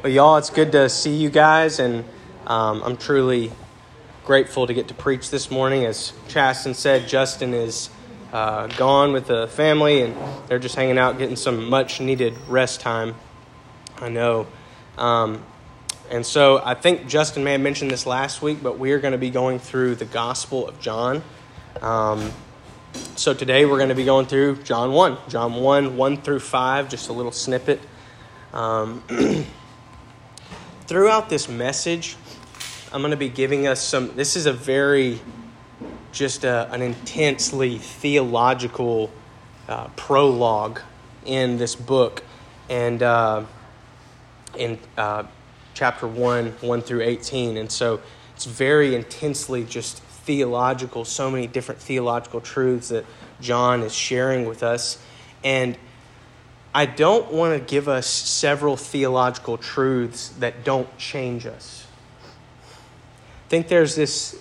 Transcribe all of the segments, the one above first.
Well, y'all, it's good to see you guys, and I'm truly grateful to get to preach this morning. As Chasten said, Justin is gone with the family, and they're just hanging out, getting some much-needed rest time, I know. And so I think Justin may have mentioned this last week, but we are going to be going through the Gospel of John. So today we're going to be going through John 1 through 5, just a little snippet. Throughout this message, I'm going to be giving us this is a very, an intensely theological prologue in this book. And in chapter 1 through 18. And so it's very intensely just theological, so many different theological truths that John is sharing with us. And I don't want to give us several theological truths that don't change us. I think there's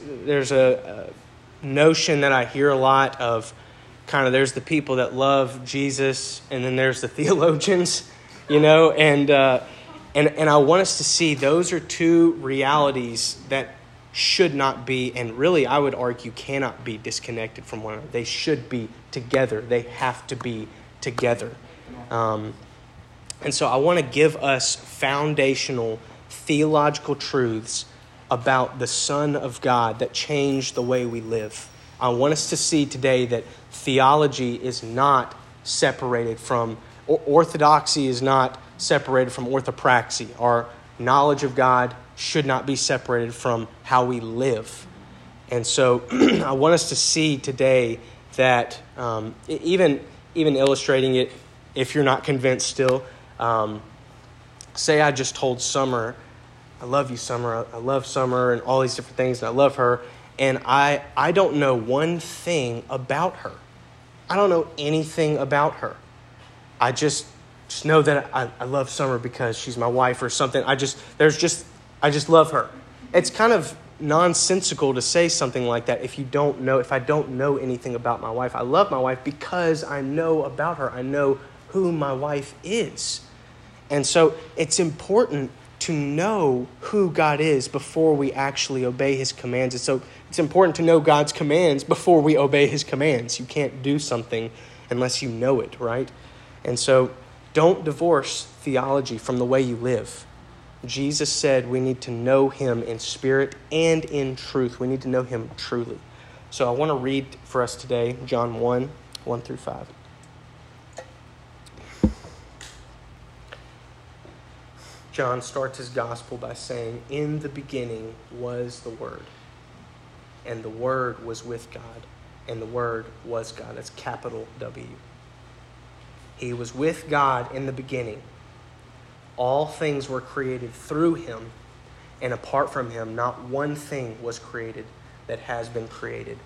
a notion that I hear a lot of there's the people that love Jesus and then there's the theologians, and I want us to see those are two realities that should not be, and really I would argue cannot be disconnected from one another. They should be together. They have to be together. And so I want to give us foundational theological truths about the Son of God that change the way we live. I want us to see today that theology is not separated from, orthodoxy is not separated from orthopraxy. Our knowledge of God should not be separated from how we live. And so I want us to see today that even illustrating it, if you're not convinced still, say I just told Summer, I love you, Summer, I love Summer and all these different things, and I love her, and I don't know one thing about her. I don't know anything about her. I just know that I love Summer because she's my wife or something. I just love her. It's kind of nonsensical to say something like that if I don't know anything about my wife. I love my wife because I know about her. I know who my wife is. And so it's important to know who God is before we actually obey his commands. And so it's important to know God's commands before we obey his commands. You can't do something unless you know it, right? And so don't divorce theology from the way you live. Jesus said we need to know him in spirit and in truth. We need to know him truly. So I want to read for us today John 1 through 5. John starts his gospel by saying, "In the beginning was the Word, and the Word was with God, and the Word was God." That's capital W. He was with God in the beginning. All things were created through him, and apart from him, not one thing was created that has been created.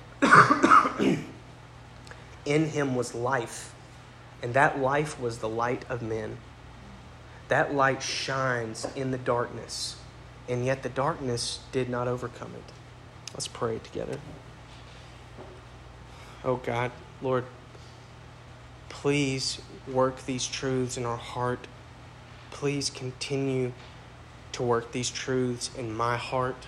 In him was life, and that life was the light of men. That light shines in the darkness, and yet the darkness did not overcome it. Let's pray together. Oh God, Lord, please work these truths in our heart. Please continue to work these truths in my heart.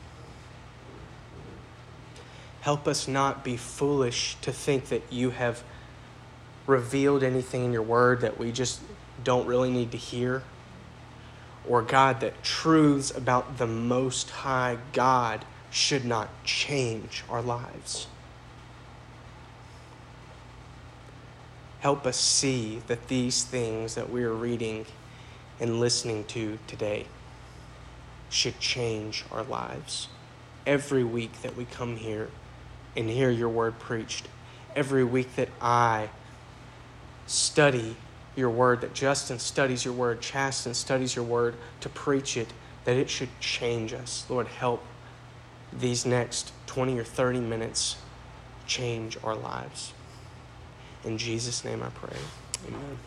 Help us not be foolish to think that you have revealed anything in your word that we just don't really need to hear. Or God, that truths about the Most High God should not change our lives. Help us see that these things that we are reading and listening to today should change our lives. Every week that we come here and hear your word preached, every week that I study your word, that Justin studies your word, Chasten studies your word to preach it, that it should change us. Lord, help these next 20 or 30 minutes change our lives. In Jesus' name I pray. Amen.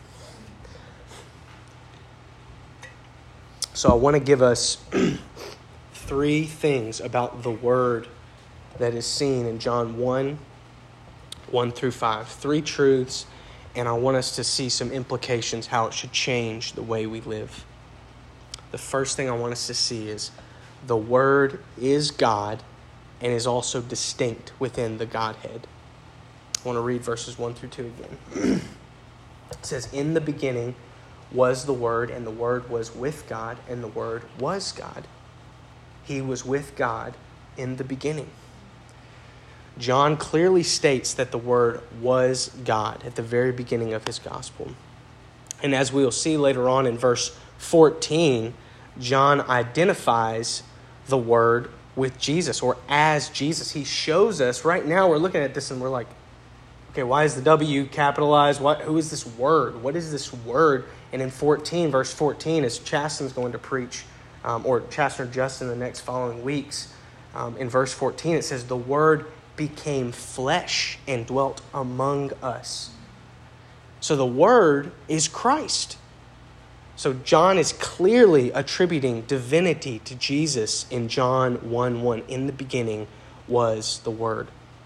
So I want to give us three things about the word that is seen in John 1 through 5. Three truths, and I want us to see some implications, how it should change the way we live. the first thing I want us to see is the Word is God and is also distinct within the Godhead. I want to read verses 1 through 2 again. It says, "In the beginning was the Word, and the Word was with God, and the Word was God. He was with God in the beginning." John clearly states that the Word was God at the very beginning of his gospel. And as we will see later on in verse 14, John identifies the Word with Jesus, or as Jesus. He shows us, right now we're looking at this and we're like, okay, why is the W capitalized? Who is this Word? What is this Word? And in verse 14, as Chasten's going to preach, or Chasten or Justin the next following weeks, in verse 14 it says, "The Word became flesh and dwelt among us." So the Word is Christ. So John is clearly attributing divinity to Jesus in John 1:1. In the beginning was the Word.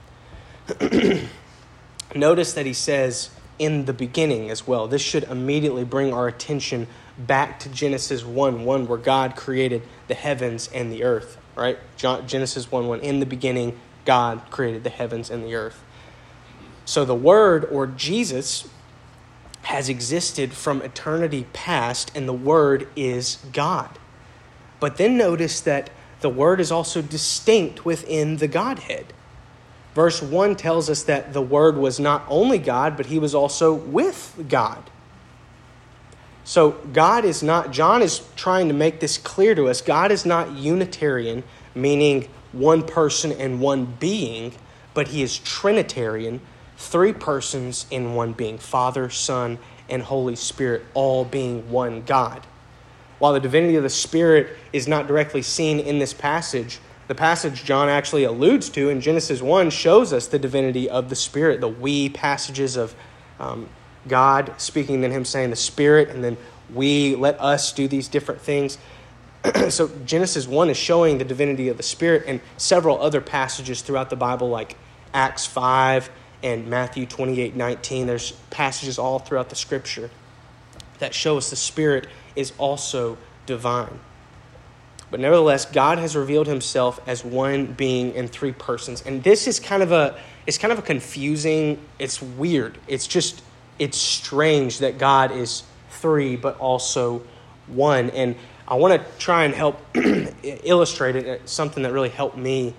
Notice that he says in the beginning as well. This should immediately bring our attention back to Genesis 1:1, where God created the heavens and the earth, right? Genesis 1:1, in the beginning, God created the heavens and the earth. So the Word, or Jesus, has existed from eternity past, and the Word is God. But then notice that the Word is also distinct within the Godhead. Verse 1 tells us that the Word was not only God, but he was also with God. So John is trying to make this clear to us. God is not Unitarian, meaning one person and one being, but he is Trinitarian, three persons in one being, Father, Son, and Holy Spirit, all being one God. While the divinity of the Spirit is not directly seen in this passage, the passage John actually alludes to in Genesis 1 shows us the divinity of the Spirit, the we passages of God speaking, then him saying the Spirit, and then we, let us do these different things. So Genesis 1 is showing the divinity of the Spirit, and several other passages throughout the Bible, like Acts 5 and Matthew 28:19. There's passages all throughout the Scripture that show us the Spirit is also divine. But nevertheless, God has revealed himself as one being in three persons. And this is kind of a confusing, it's weird. It's strange that God is three, but also one. And I want to try and help illustrate it. It's something that really helped me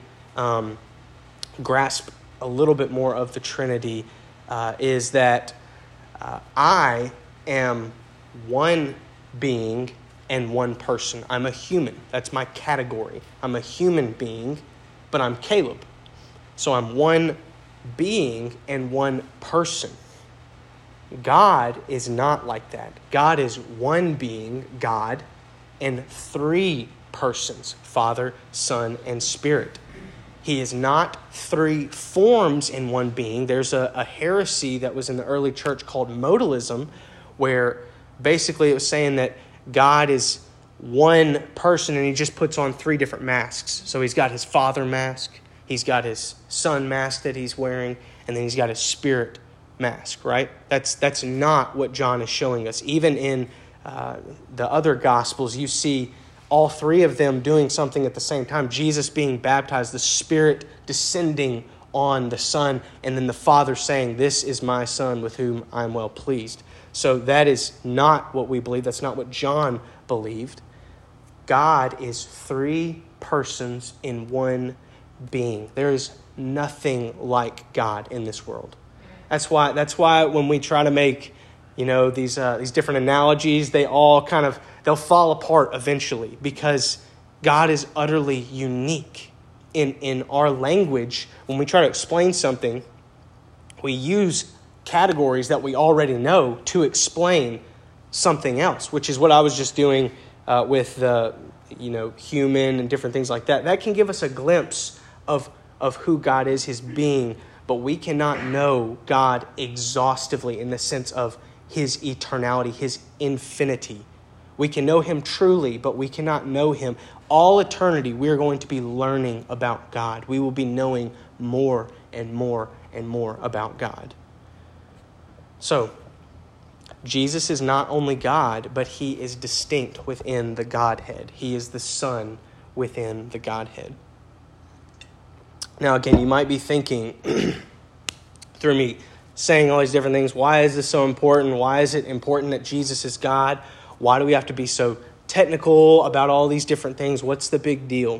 grasp a little bit more of the Trinity is that I am one being and one person. I'm a human. That's my category. I'm a human being, but I'm Caleb. So I'm one being and one person. God is not like that. God is one being, God, and three persons, Father, Son, and Spirit. He is not three forms in one being. There's a heresy that was in the early church called modalism, where basically it was saying that God is one person and he just puts on three different masks. So he's got his Father mask, he's got his Son mask that he's wearing, and then he's got his Spirit mask, right? That's not what John is showing us. Even in the other Gospels, you see all three of them doing something at the same time. Jesus being baptized, the Spirit descending on the Son, and then the Father saying, "This is my Son with whom I am well pleased." So that is not what we believe. That's not what John believed. God is three persons in one being. There is nothing like God in this world. That's why when we try to make, these different analogies, they'll fall apart eventually, because God is utterly unique. In our language, when we try to explain something, we use categories that we already know to explain something else, which is what I was just doing with the human and different things like that. That can give us a glimpse of who God is, his being, but we cannot know God exhaustively in the sense of his eternality, his infinity. We can know him truly, but we cannot know him. All eternity, we are going to be learning about God. We will be knowing more and more and more about God. So, Jesus is not only God, but he is distinct within the Godhead. He is the Son within the Godhead. Now, again, you might be thinking, through me saying all these different things, why is this so important? Why is it important that Jesus is God? Why do we have to be so technical about all these different things? What's the big deal?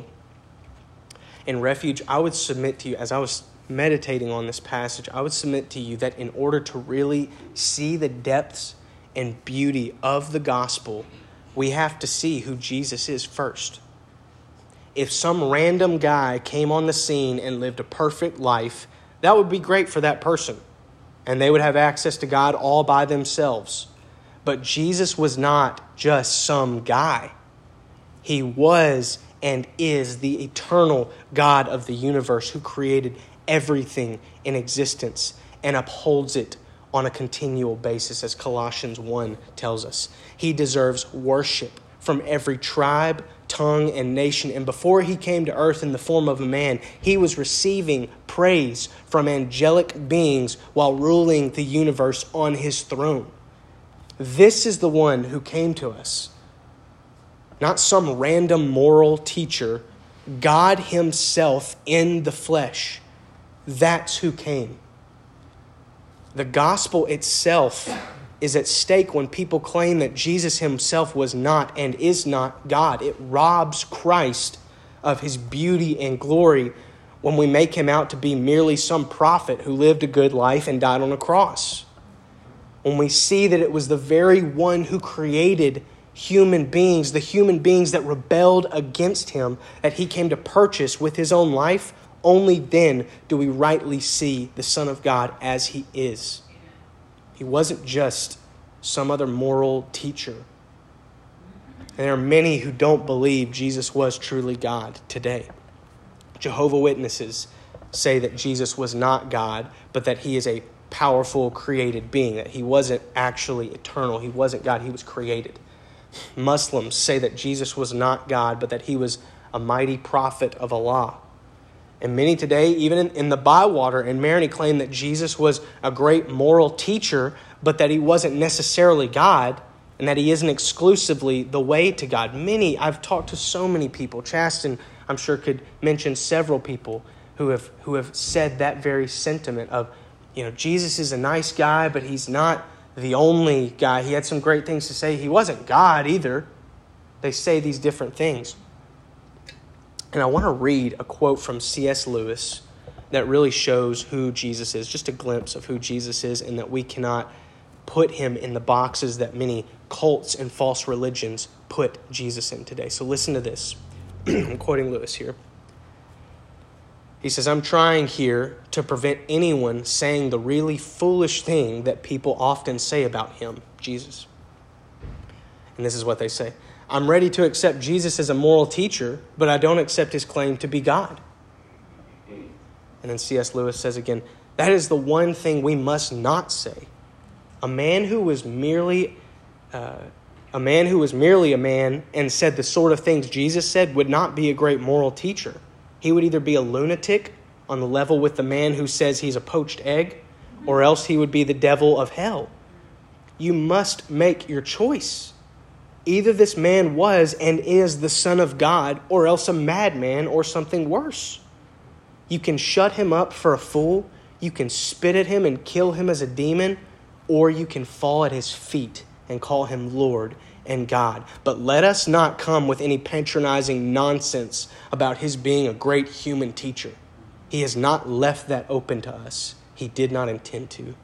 In Refuge, I would submit to you, as I was meditating on this passage, I would submit to you that in order to really see the depths and beauty of the gospel, we have to see who Jesus is first. If some random guy came on the scene and lived a perfect life, that would be great for that person, and they would have access to God all by themselves. But Jesus was not just some guy. He was and is the eternal God of the universe who created everything in existence and upholds it on a continual basis, as Colossians 1 tells us. He deserves worship from every tribe, tongue, and nation. And before he came to earth in the form of a man, he was receiving praise from angelic beings while ruling the universe on his throne. This is the one who came to us. Not some random moral teacher, God himself in the flesh. That's who came. The gospel itself is at stake when people claim that Jesus himself was not and is not God. It robs Christ of his beauty and glory when we make him out to be merely some prophet who lived a good life and died on a cross. When we see that it was the very one who created human beings, the human beings that rebelled against him, that he came to purchase with his own life, only then do we rightly see the Son of God as he is. He wasn't just some other moral teacher. And there are many who don't believe Jesus was truly God today. Jehovah's Witnesses say that Jesus was not God, but that he is a powerful created being, that he wasn't actually eternal. He wasn't God, he was created. Muslims say that Jesus was not God, but that he was a mighty prophet of Allah. And many today, even in the Bywater and Marigny, claim that Jesus was a great moral teacher, but that he wasn't necessarily God, and that he isn't exclusively the way to God. I've talked to so many people. Chasten, I'm sure, could mention several people who have said that very sentiment of, Jesus is a nice guy, but he's not the only guy. He had some great things to say. He wasn't God either. They say these different things. And I want to read a quote from C.S. Lewis that really shows who Jesus is, just a glimpse of who Jesus is, and that we cannot put him in the boxes that many cults and false religions put Jesus in today. So listen to this. I'm quoting Lewis here. He says, I'm trying here to prevent anyone saying the really foolish thing that people often say about him, Jesus. And this is what they say. I'm ready to accept Jesus as a moral teacher, but I don't accept his claim to be God. And then C.S. Lewis says again, that is the one thing we must not say. A man who was merely a man and said the sort of things Jesus said would not be a great moral teacher. He would either be a lunatic on the level with the man who says he's a poached egg, or else he would be the devil of hell. You must make your choice. Either this man was and is the Son of God, or else a madman or something worse. You can shut him up for a fool, you can spit at him and kill him as a demon, or you can fall at his feet and call him Lord and God. But let us not come with any patronizing nonsense about his being a great human teacher. He has not left that open to us. He did not intend to.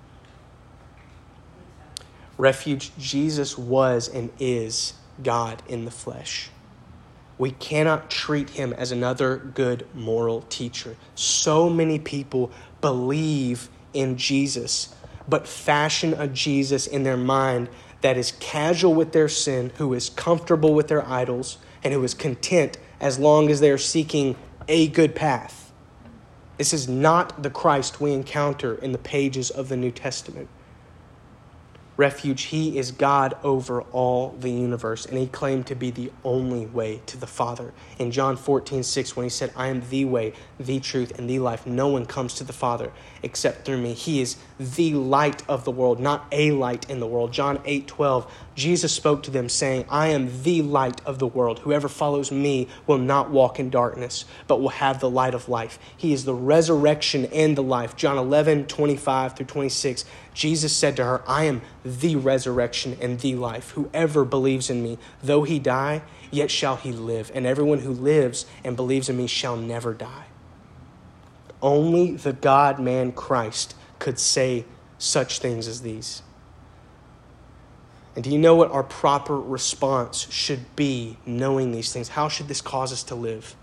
Refuge, Jesus was and is God in the flesh. We cannot treat him as another good moral teacher. So many people believe in Jesus, but fashion a Jesus in their mind that is casual with their sin, who is comfortable with their idols, and who is content as long as they are seeking a good path. This is not the Christ we encounter in the pages of the New Testament. Refuge, he is God over all the universe, and he claimed to be the only way to the Father. In John 14:6, when he said, I am the way, the truth, and the life, no one comes to the Father except through me. He is the light of the world, not a light in the world. John 8:12, Jesus spoke to them saying, I am the light of the world. Whoever follows me will not walk in darkness, but will have the light of life. He is the resurrection and the life. John 11:25-26, Jesus said to her, I am the resurrection and the life. Whoever believes in me, though he die, yet shall he live. And everyone who lives and believes in me shall never die. Only the God-man Christ could say such things as these. And do you know what our proper response should be knowing these things? How should this cause us to live?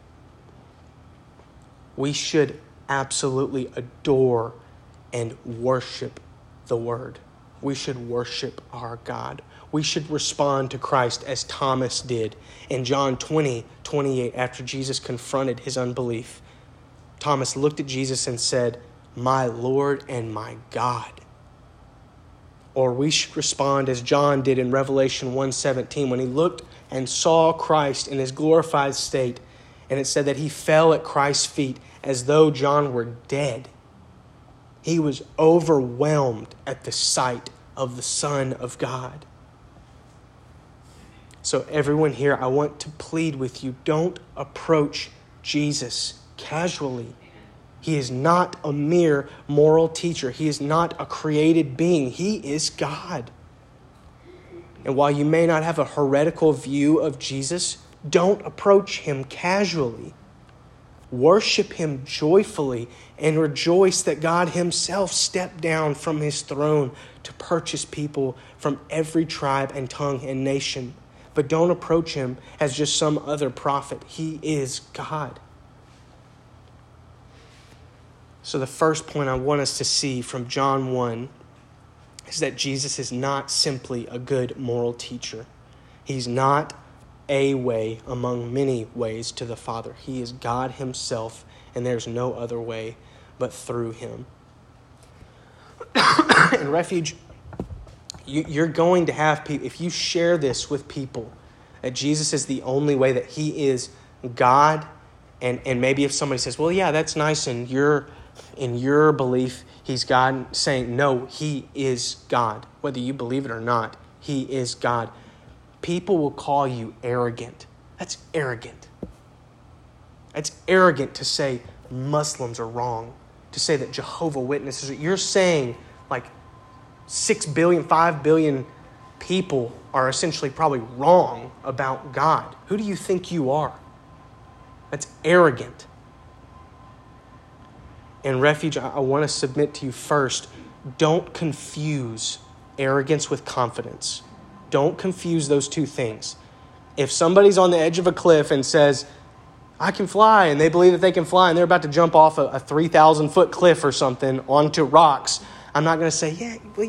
We should absolutely adore and worship the Word. We should worship our God. We should respond to Christ as Thomas did. In John 20:28, after Jesus confronted his unbelief, Thomas looked at Jesus and said, my Lord and my God. Or we should respond as John did in Revelation 1:17 when he looked and saw Christ in his glorified state. And it said that he fell at Christ's feet as though John were dead. He was overwhelmed at the sight of the Son of God. So everyone here, I want to plead with you, don't approach Jesus casually. He is not a mere moral teacher. He is not a created being. He is God. And while you may not have a heretical view of Jesus, don't approach him casually. Worship him joyfully and rejoice that God himself stepped down from his throne to purchase people from every tribe and tongue and nation. But don't approach him as just some other prophet. He is God. So the first point I want us to see from John 1 is that Jesus is not simply a good moral teacher. He's not a way among many ways to the Father. He is God himself, and there's no other way but through him. In Refuge, you're going to have people, if you share this with people, that Jesus is the only way, that he is God, and maybe if somebody says, well, yeah, that's nice, and in your belief, he's God, saying, no, he is God. Whether you believe it or not, he is God. People will call you arrogant. That's arrogant. It's arrogant to say Muslims are wrong, to say that Jehovah's Witnesses, you're saying like 6 billion, 5 billion people are essentially probably wrong about God. Who do you think you are? That's arrogant. In Refuge, I want to submit to you first, don't confuse arrogance with confidence. Don't confuse those two things. If somebody's on the edge of a cliff and says, I can fly, and they believe that they can fly, and they're about to jump off a 3,000-foot cliff or something onto rocks, I'm not going to say, yeah, well,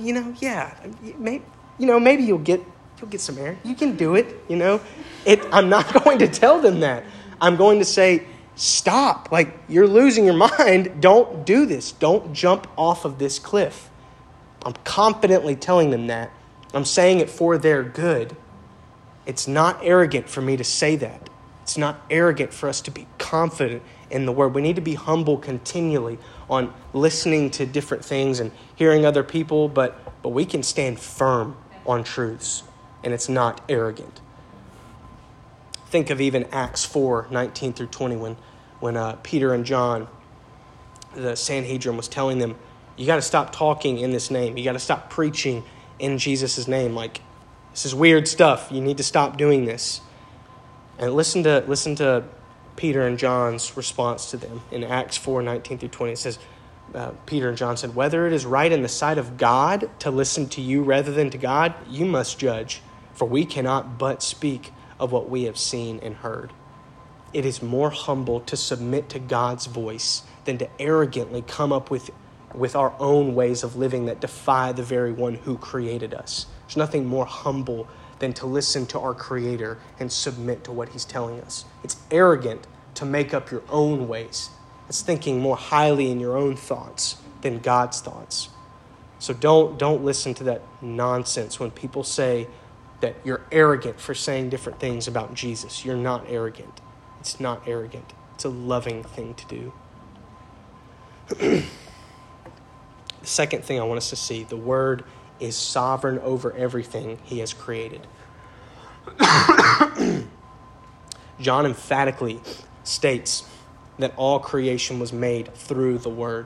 maybe you'll get some air. You can do it, I'm not going to tell them that. I'm going to say, stop. Like, you're losing your mind. Don't do this. Don't jump off of this cliff. I'm confidently telling them that. I'm saying it for their good. It's not arrogant for me to say that. It's not arrogant for us to be confident in the Word. We need to be humble continually on listening to different things and hearing other people, but we can stand firm on truths, and it's not arrogant. Think of even Acts 4:19-20 when Peter and John, the Sanhedrin, was telling them, you got to stop talking in this name. You got to stop preaching in Jesus' name. Like, this is weird stuff. You need to stop doing this. And listen to Peter and John's response to them. In Acts 4:19-20, it says, Peter and John said, whether it is right in the sight of God to listen to you rather than to God, you must judge, for we cannot but speak of what we have seen and heard. It is more humble to submit to God's voice than to arrogantly come up with our own ways of living that defy the very one who created us. There's nothing more humble than to listen to our Creator and submit to what he's telling us. It's arrogant to make up your own ways. It's thinking more highly in your own thoughts than God's thoughts. So don't listen to that nonsense when people say that you're arrogant for saying different things about Jesus. You're not arrogant. It's not arrogant. It's a loving thing to do. The second thing I want us to see, the Word is sovereign over everything he has created. John emphatically states that all creation was made through the Word.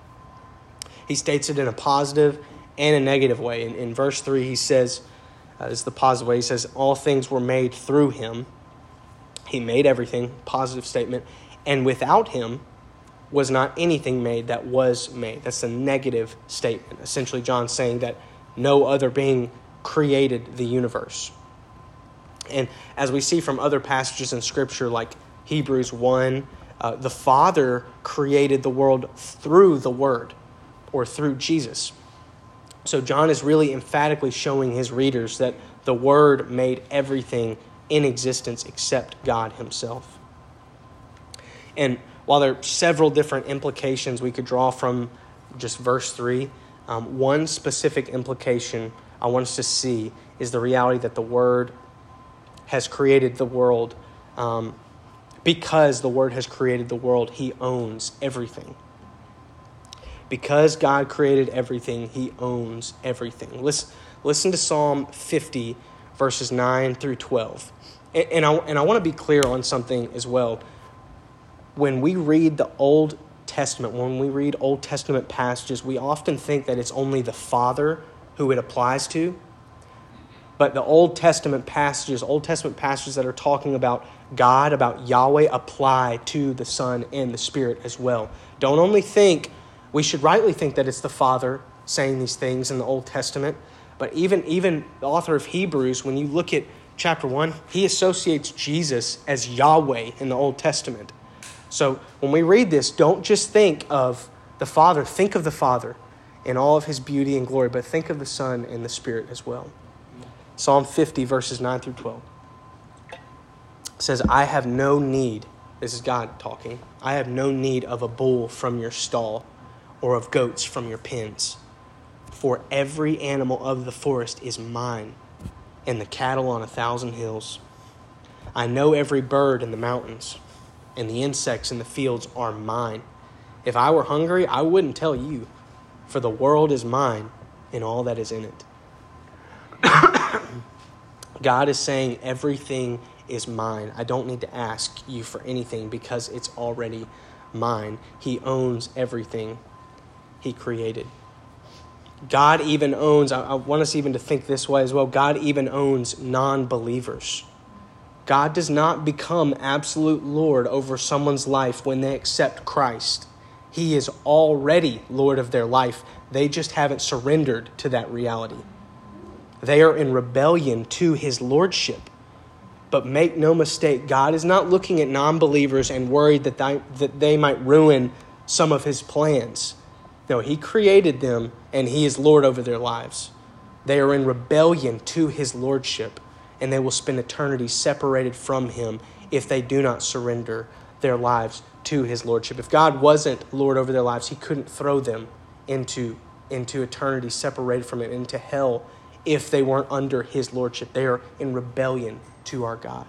He states it in a positive and a negative way. In verse 3, he says, this is the positive way, he says, all things were made through him. He made everything, positive statement. And without him was not anything made that was made. That's a negative statement. Essentially, John's saying that no other being created the universe. And as we see from other passages in Scripture, like Hebrews 1, the Father created the world through the Word, or through Jesus. So John is really emphatically showing his readers that the Word made everything in existence except God himself. And while there are several different implications we could draw from just verse 3, one specific implication I want us to see is the reality that the Word has created the world. Because the Word has created the world, he owns everything. Because God created everything, he owns everything. Listen to Psalm 50, verses 9 through 12. And I want to be clear on something as well. When we read the Old Testament, when we read Old Testament passages, we often think that it's only the Father who it applies to. But the Old Testament passages that are talking about God, about Yahweh, apply to the Son and the Spirit as well. Don't only think, we should rightly think that it's the Father saying these things in the Old Testament, but even the author of Hebrews, when you look at chapter 1, he associates Jesus as Yahweh in the Old Testament. So when we read this, don't just think of the Father. Think of the Father in all of his beauty and glory, but think of the Son and the Spirit as well. Psalm 50, verses 9 through 12. It says, I have no need, this is God talking, I have no need of a bull from your stall or of goats from your pens. For every animal of the forest is mine, and the cattle on 1,000 hills. I know every bird in the mountains, and the insects in the fields are mine. If I were hungry, I wouldn't tell you, for the world is mine and all that is in it. God is saying everything is mine. I don't need to ask you for anything because it's already mine. He owns everything he created. God even owns, I want us even to think this way as well, God even owns non-believers. God does not become absolute Lord over someone's life when they accept Christ. He is already Lord of their life. They just haven't surrendered to that reality. They are in rebellion to his lordship. But make no mistake, God is not looking at non-believers and worried that they might ruin some of his plans. No, he created them and he is Lord over their lives. They are in rebellion to his lordship, and they will spend eternity separated from him if they do not surrender their lives to his lordship. If God wasn't Lord over their lives, he couldn't throw them into eternity separated from him, into hell, if they weren't under his lordship. They are in rebellion to our God.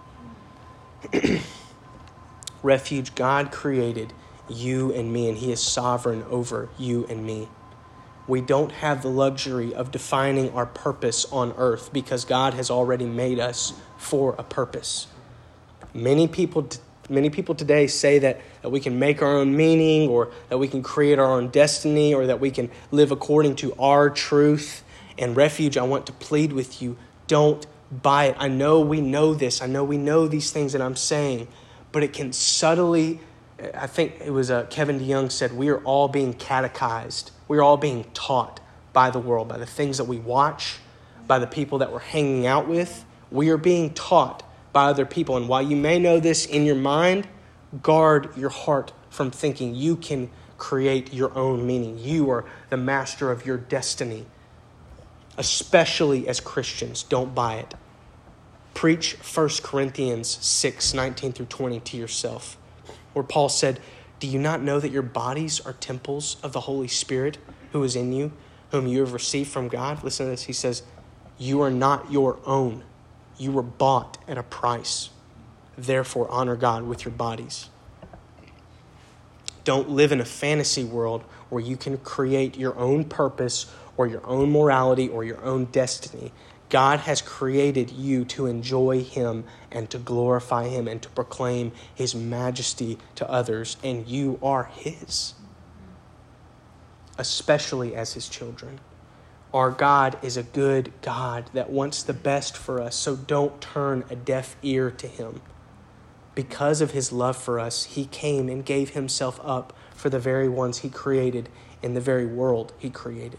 Refuge, God created you and me, and he is sovereign over you and me. We don't have the luxury of defining our purpose on earth because God has already made us for a purpose. Many people today say that we can make our own meaning, or that we can create our own destiny, or that we can live according to our truth. And Refuge, I want to plead with you, don't buy it. I know we know this. I know we know these things that I'm saying, but it can subtly, I think it was Kevin DeYoung said, we are all being catechized. We are all being taught by the world, by the things that we watch, by the people that we're hanging out with. We are being taught by other people. And while you may know this in your mind, guard your heart from thinking you can create your own meaning. You are the master of your destiny. Especially as Christians, don't buy it. Preach 1 Corinthians 6, 19 through 20 to yourself, where Paul said, do you not know that your bodies are temples of the Holy Spirit who is in you, whom you have received from God. Listen to this. He says, you are not your own. You were bought at a price. Therefore, honor God with your bodies. Don't live in a fantasy world where you can create your own purpose or your own morality or your own destiny. God has created you to enjoy Him and to glorify Him and to proclaim His majesty to others, and you are His, especially as His children. Our God is a good God that wants the best for us, so don't turn a deaf ear to Him. Because of His love for us, He came and gave Himself up for the very ones He created in the very world He created.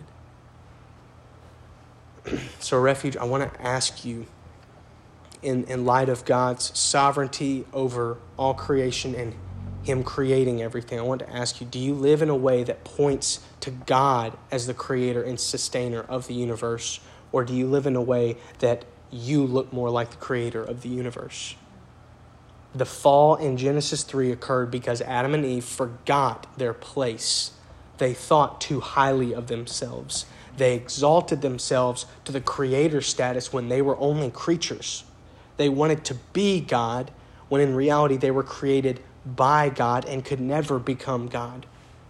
So, Refuge, I want to ask you, in light of God's sovereignty over all creation and Him creating everything, I want to ask you, do you live in a way that points to God as the creator and sustainer of the universe? Or do you live in a way that you look more like the creator of the universe? The fall in Genesis 3 occurred because Adam and Eve forgot their place. They thought too highly of themselves. They exalted themselves to the creator status when they were only creatures. They wanted to be God, when in reality they were created by God and could never become God.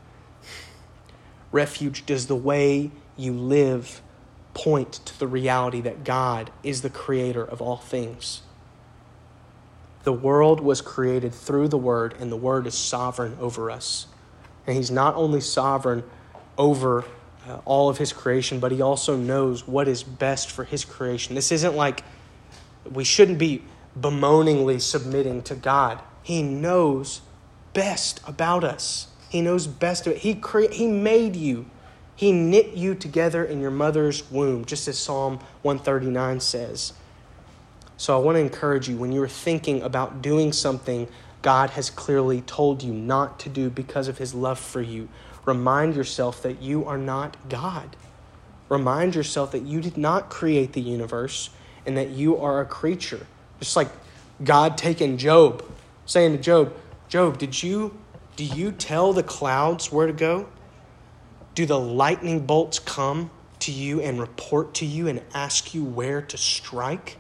Refuge, does the way you live point to the reality that God is the creator of all things? The world was created through the Word, and the Word is sovereign over us. And He's not only sovereign over all of His creation, but He also knows what is best for His creation. This isn't like we shouldn't be bemoaningly submitting to God. He knows best about us. He knows best of it. He made you. He knit you together in your mother's womb, just as Psalm 139 says. So I want to encourage you, when you're thinking about doing something God has clearly told you not to do because of His love for you, remind yourself that you are not God. Remind yourself that you did not create the universe and that you are a creature. Just like God taking Job, saying to Job, Job, do you tell the clouds where to go? Do the lightning bolts come to you and report to you and ask you where to strike?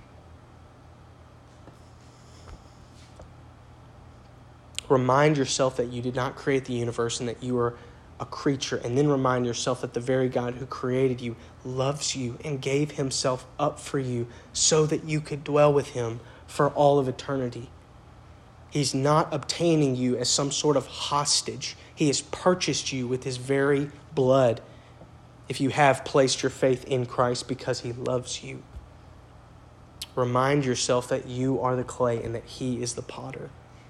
Remind yourself that you did not create the universe and that you are a creature. And then remind yourself that the very God who created you loves you and gave Himself up for you so that you could dwell with Him for all of eternity. He's not obtaining you as some sort of hostage. He has purchased you with His very blood if you have placed your faith in Christ because He loves you. Remind yourself that you are the clay and that He is the potter.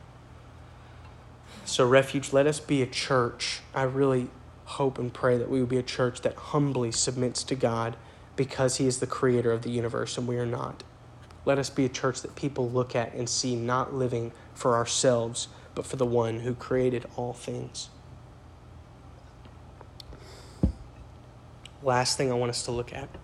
So, Refuge, let us be a church. I really hope and pray that we will be a church that humbly submits to God because He is the creator of the universe and we are not. Let us be a church that people look at and see not living for ourselves, but for the one who created all things. Last thing I want us to look at.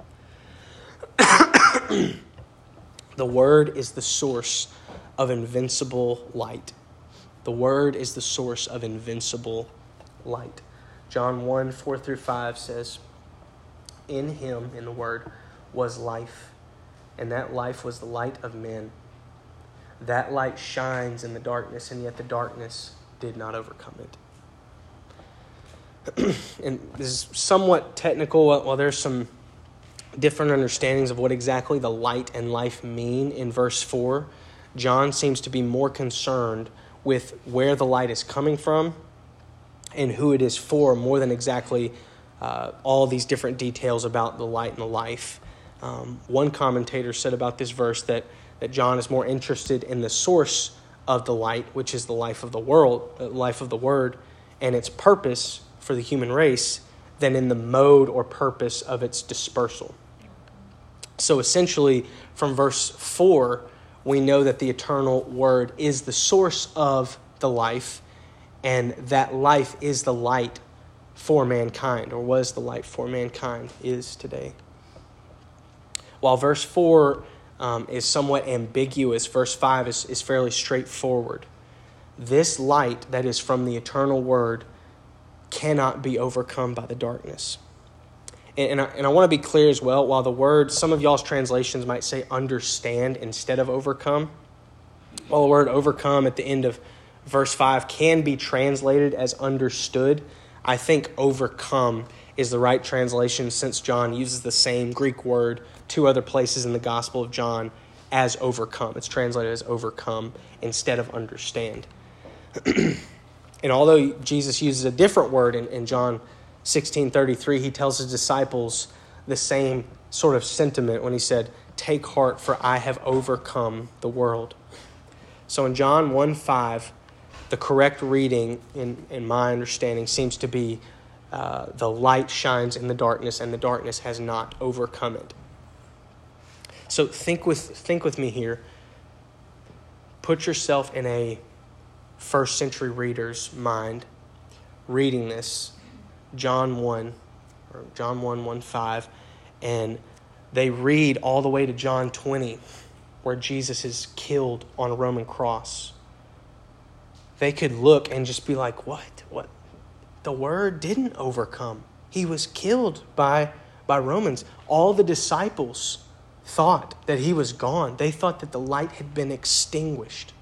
The Word is the source of invincible light. The Word is the source of invincible light. John 1, 4 through 5 says, in Him, in the Word, was life, and that life was the light of men. That light shines in the darkness, and yet the darkness did not overcome it. And this is somewhat technical. While there's some different understandings of what exactly the light and life mean in verse 4, John seems to be more concerned with where the light is coming from and who it is for, more than exactly all these different details about the light and the life. One commentator said about this verse that John is more interested in the source of the light, which is the life of the world, life of the Word, and its purpose for the human race, than in the mode or purpose of its dispersal. So essentially, from verse 4, we know that the eternal Word is the source of the life, and that life is the light for mankind, or was the light for mankind, is today. While verse 4 is somewhat ambiguous, verse 5 is fairly straightforward. This light that is from the eternal Word cannot be overcome by the darkness. And I want to be clear as well, while the word, some of y'all's translations might say understand instead of overcome, while the word overcome at the end of verse 5 can be translated as understood, I think overcome is the right translation, since John uses the same Greek word 2 other places in the Gospel of John as overcome. It's translated as overcome instead of understand. And although Jesus uses a different word in John 16:33, he tells his disciples the same sort of sentiment when he said, "Take heart, for I have overcome the world." So in John 1:5, the correct reading, in my understanding, seems to be the light shines in the darkness, and the darkness has not overcome it. So think with me here. Put yourself in a first century reader's mind reading this, John 1:5, and they read all the way to John 20, where Jesus is killed on a Roman cross. They could look and just be like, what? The word didn't overcome. He was killed by Romans. All the disciples thought that he was gone. They thought that the light had been extinguished.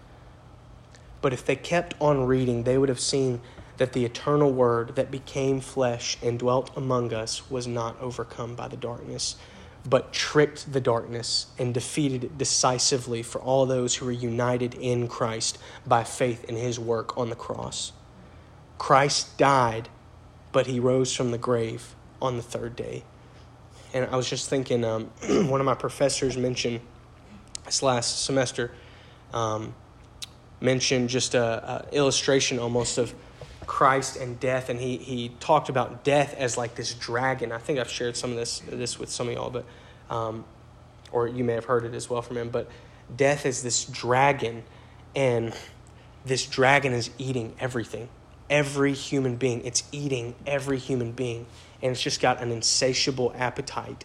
But if they kept on reading, they would have seen that the eternal word that became flesh and dwelt among us was not overcome by the darkness, but tricked the darkness and defeated it decisively for all those who were united in Christ by faith in his work on the cross. Christ died, but he rose from the grave on the 3rd day. And I was just thinking, one of my professors mentioned this last semester, mentioned just a illustration almost of Christ and death, and he talked about death as like this dragon. I think I've shared some of this with some of y'all, but or you may have heard it as well from him. But death is this dragon, and this dragon is eating everything, every human being. It's eating every human being, and it's just got an insatiable appetite.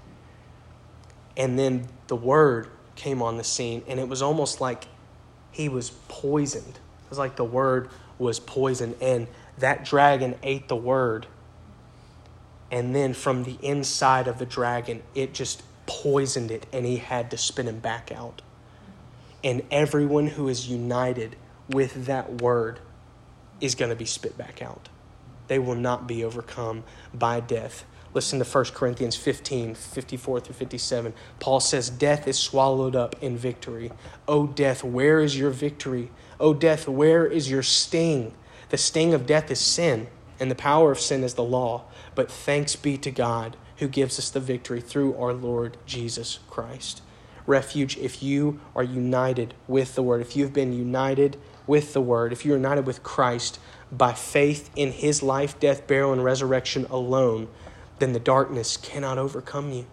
And then the Word came on the scene, and it was almost like he was poisoned. It was like the Word was poisoned, and that dragon ate the Word. And then from the inside of the dragon, it just poisoned it, and he had to spit him back out. And everyone who is united with that Word is going to be spit back out. They will not be overcome by death. Listen to 1 Corinthians 15, 54 through 57. Paul says, "Death is swallowed up in victory. O death, where is your victory? O death, where is your sting? The sting of death is sin, and the power of sin is the law. But thanks be to God who gives us the victory through our Lord Jesus Christ." Refuge, if you are united with the Word, if you've been united with the Word, if you're united with Christ by faith in his life, death, burial, and resurrection alone, then the darkness cannot overcome you.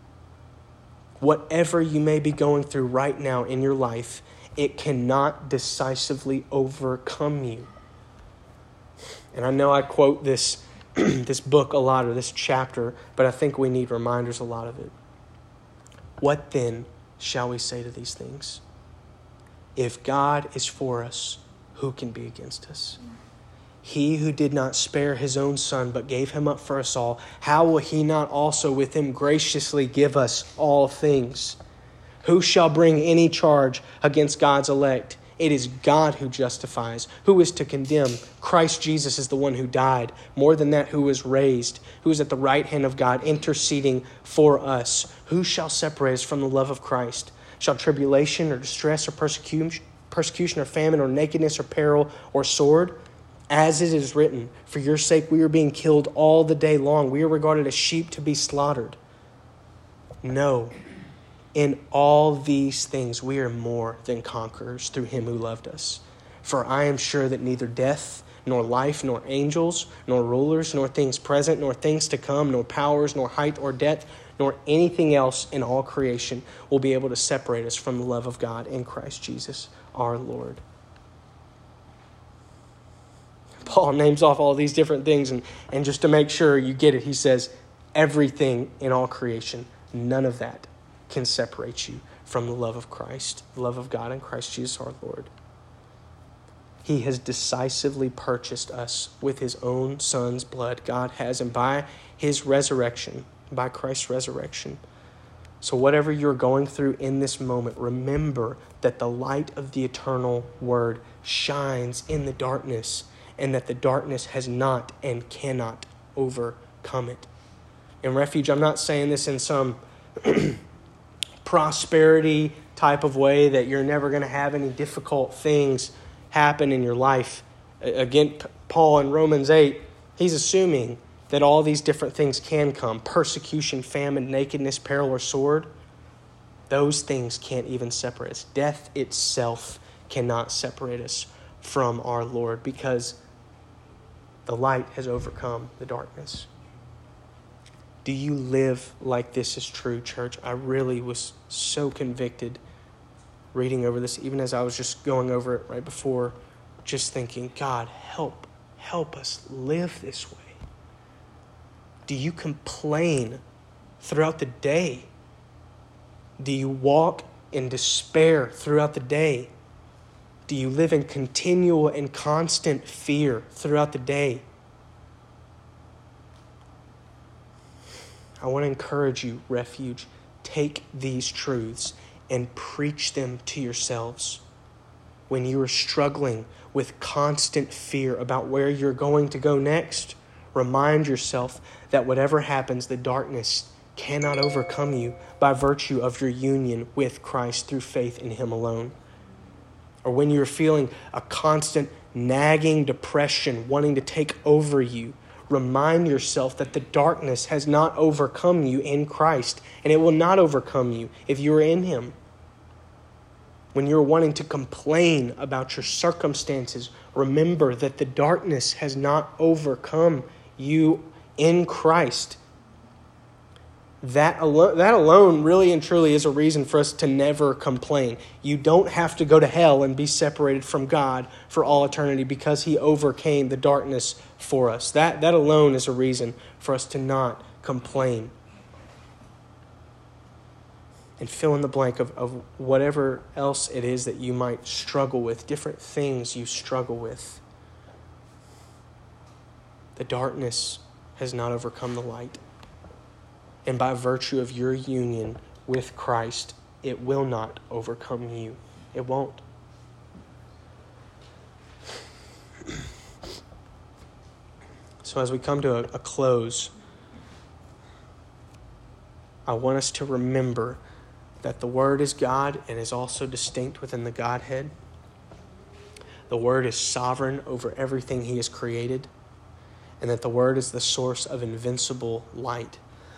Whatever you may be going through right now in your life, it cannot decisively overcome you. And I know I quote this this book a lot, or this chapter, but I think we need reminders a lot of it. What then shall we say to these things? If God is for us, who can be against us? He who did not spare his own Son, but gave him up for us all, how will he not also with him graciously give us all things? Who shall bring any charge against God's elect? It is God who justifies. Who is to condemn? Christ Jesus is the one who died. More than that, who was raised, who is at the right hand of God, interceding for us. Who shall separate us from the love of Christ? Shall tribulation or distress or persecution or famine or nakedness or peril or sword? As it is written, for your sake we are being killed all the day long. We are regarded as sheep to be slaughtered. No. In all these things we are more than conquerors through him who loved us. For I am sure that neither death, nor life, nor angels, nor rulers, nor things present, nor things to come, nor powers, nor height or depth, nor anything else in all creation will be able to separate us from the love of God in Christ Jesus our Lord. Paul names off all these different things, and just to make sure you get it, he says, everything in all creation, none of that can separate you from the love of Christ, the love of God in Christ Jesus our Lord. He has decisively purchased us with his own Son's blood. God has, and by his resurrection, by Christ's resurrection. So whatever you're going through in this moment, remember that the light of the eternal word shines in the darkness, and that the darkness has not and cannot overcome it. In Refuge, I'm not saying this in some prosperity type of way that you're never going to have any difficult things happen in your life. Again, Paul in Romans 8, he's assuming that all these different things can come. Persecution, famine, nakedness, peril, or sword. Those things can't even separate us. Death itself cannot separate us from our Lord, because the light has overcome the darkness. Do you live like this is true, church? I really was so convicted reading over this, even as I was just going over it right before, just thinking, God, help us live this way. Do you complain throughout the day? Do you walk in despair throughout the day? Do you live in continual and constant fear throughout the day? I want to encourage you, Refuge, take these truths and preach them to yourselves. When you are struggling with constant fear about where you're going to go next, remind yourself that whatever happens, the darkness cannot overcome you by virtue of your union with Christ through faith in him alone. Or when you're feeling a constant nagging depression wanting to take over you, remind yourself that the darkness has not overcome you in Christ, and it will not overcome you if you are in him. When you're wanting to complain about your circumstances, remember that the darkness has not overcome you in Christ. That alone really and truly is a reason for us to never complain. You don't have to go to hell and be separated from God for all eternity because he overcame the darkness for us. That alone is a reason for us to not complain. And fill in the blank of whatever else it is that you might struggle with, different things you struggle with. The darkness has not overcome the light. And by virtue of your union with Christ, it will not overcome you. It won't. So as we come to a close, I want us to remember that the Word is God and is also distinct within the Godhead. The Word is sovereign over everything he has created, and that the Word is the source of invincible light.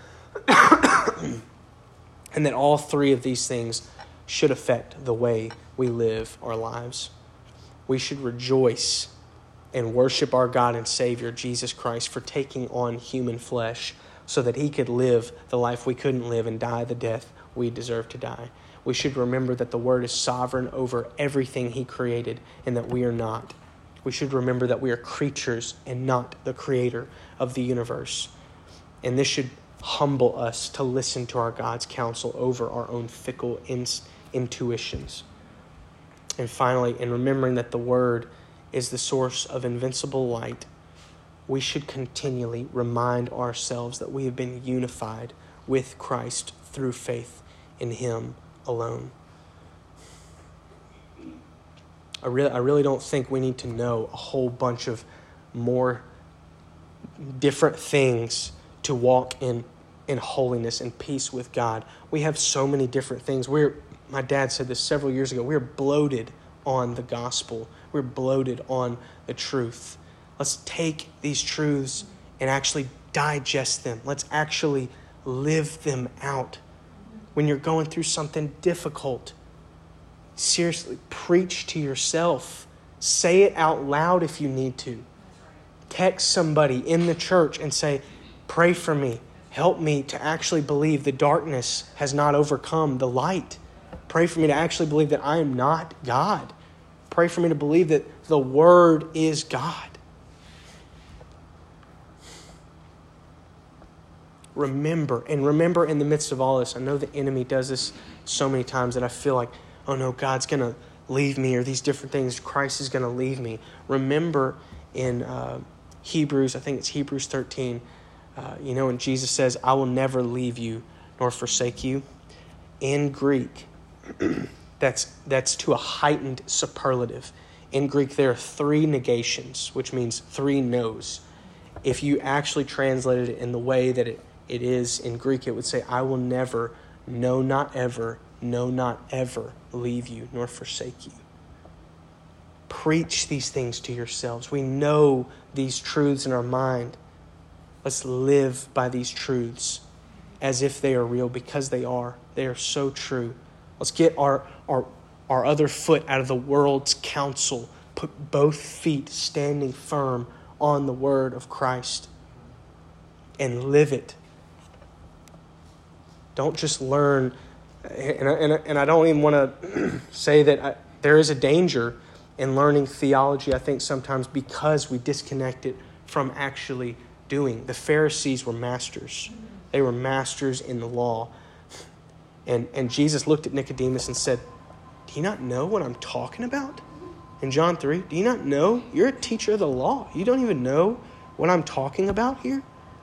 And that all three of these things should affect the way we live our lives. We should rejoice and worship our God and Savior, Jesus Christ, for taking on human flesh so that he could live the life we couldn't live and die the death we deserve to die. We should remember that the Word is sovereign over everything he created and that we are not. We should remember that we are creatures and not the creator of the universe. And this should humble us to listen to our God's counsel over our own fickle intuitions. And finally, in remembering that the Word is the source of invincible light, we should continually remind ourselves that we have been unified with Christ through faith in him alone. I really don't think we need to know a whole bunch of more different things to walk in holiness and peace with God. We have so many different things. My dad said this several years ago. We're bloated on the gospel. We're bloated on the truth. Let's take these truths and actually digest them. Let's actually live them out. When you're going through something difficult, seriously, preach to yourself. Say it out loud if you need to. Text somebody in the church and say, pray for me. Help me to actually believe the darkness has not overcome the light. Pray for me to actually believe that I am not God. Pray for me to believe that the Word is God. Remember in the midst of all this, I know the enemy does this so many times that I feel like, oh no, God's going to leave me, or these different things, Christ is going to leave me. Remember in Hebrews, I think it's Hebrews 13, and Jesus says, I will never leave you nor forsake you. In Greek, that's to a heightened superlative. In Greek, there are 3 negations, which means 3 no's. If you actually translated it in the way that it is in Greek, it would say, I will never, no, not ever, no, not ever leave you nor forsake you. Preach these things to yourselves. We know these truths in our mind. Let's live by these truths as if they are real, because they are. They are so true. Let's get our other foot out of the world's counsel. Put both feet standing firm on the word of Christ and live it. Don't just learn, and I don't even want to say that there is a danger in learning theology, I think sometimes because we disconnect it from actually doing. The Pharisees were masters. They were masters in the law. And Jesus looked at Nicodemus and said, do you not know what I'm talking about? In John 3, do you not know? You're a teacher of the law. You don't even know what I'm talking about here?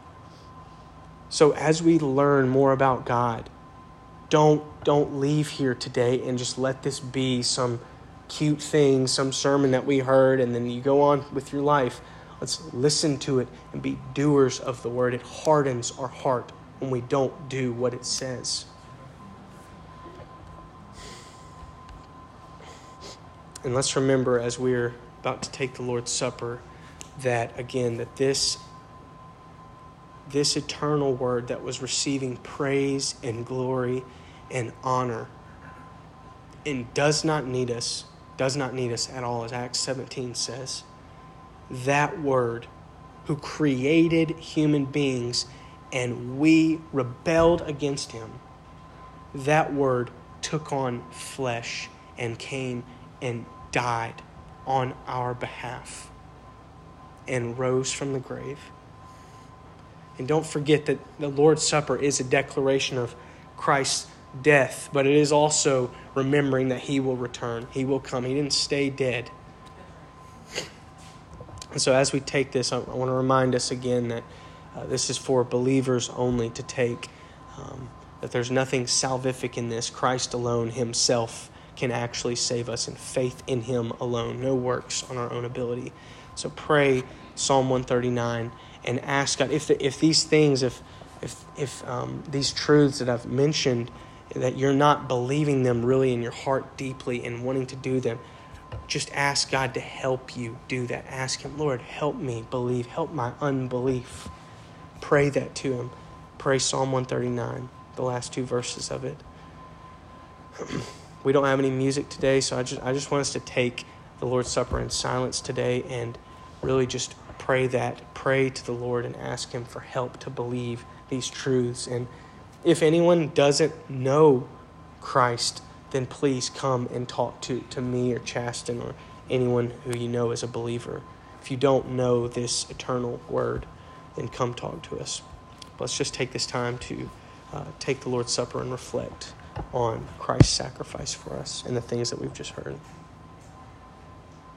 So as we learn more about God, don't leave here today and just let this be some cute thing, some sermon that we heard, and then you go on with your life. Let's listen to it and be doers of the word. It hardens our heart when we don't do what it says. And let's remember as we're about to take the Lord's Supper that, again, that this eternal word that was receiving praise and glory and honor and does not need us at all, as Acts 17 says. That word who created human beings and we rebelled against him, that word took on flesh and came and died on our behalf and rose from the grave. And don't forget that the Lord's Supper is a declaration of Christ's death, but it is also remembering that he will return. He will come. He didn't stay dead. And so as we take this, I want to remind us again that this is for believers only to take, that there's nothing salvific in this. Christ alone himself can actually save us, and faith in him alone, no works on our own ability. So pray Psalm 139 and ask God if these things, if these truths that I've mentioned, that you're not believing them really in your heart deeply and wanting to do them, just ask God to help you do that. Ask him, Lord, help me believe, help my unbelief. Pray that to him. Pray Psalm 139, the last 2 verses of it. We don't have any music today, so I just want us to take the Lord's Supper in silence today and really just pray to the Lord and ask him for help to believe these truths. And if anyone doesn't know Christ, then please come and talk to me or Chasten or anyone who you know is a believer. If you don't know this eternal word, then come talk to us. Let's just take this time to take the Lord's Supper and reflect on Christ's sacrifice for us and the things that we've just heard.